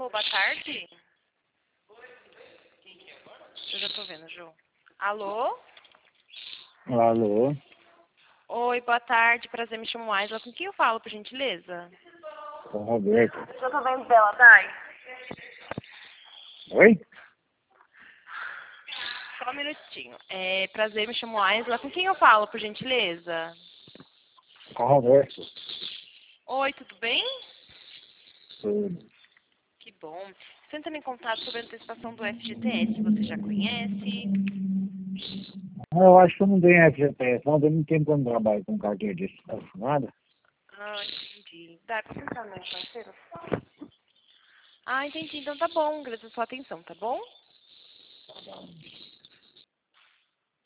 Alô, boa tarde. Eu já tô vendo, Ju. Alô? Alô? Oi, boa tarde. Prazer, me chamo Aisla. Com quem eu falo, por gentileza? Com o Roberto. Eu tô vendo dela, Dai. Oi? Só um minutinho. Prazer, me chamo Aisla. Com quem eu falo, por gentileza? Com o Roberto. Oi, tudo bem? Tudo. Que bom. Estou entrando em contato sobre a antecipação do FGTS. Você já conhece? Eu acho que eu não tenho FGTS, não. Eu não tenho como trabalho com carteira de assinada. Ah, entendi. Dá pra sentar no meu parceiro? Ah, entendi. Então tá bom. Agradeço a sua atenção, tá bom?